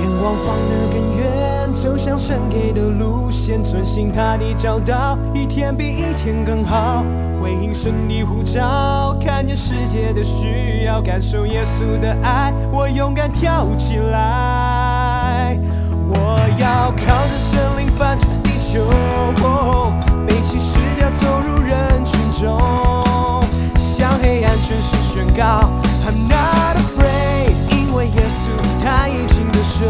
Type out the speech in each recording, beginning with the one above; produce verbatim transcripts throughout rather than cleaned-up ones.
眼光放得更远，走向神给的路线，遵行他的教导，一天比一天更好。回应神的呼召，看见世界的需要，感受耶稣的爱，我勇敢跳起来。我要靠着神灵翻转地球，背起十架走入人群中，向黑暗全势宣告 I'm not afraid， 因为耶稣他已经得胜。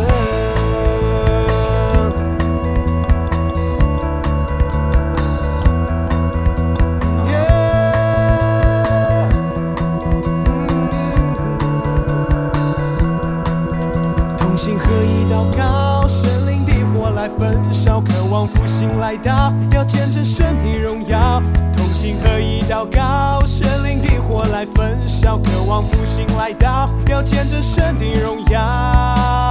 同心合一祷告，神灵的火来焚烧，渴望复兴来到，要见证神的荣耀。同心合一祷告，神灵的火来焚烧，渴望复兴来到，要见证神的荣耀。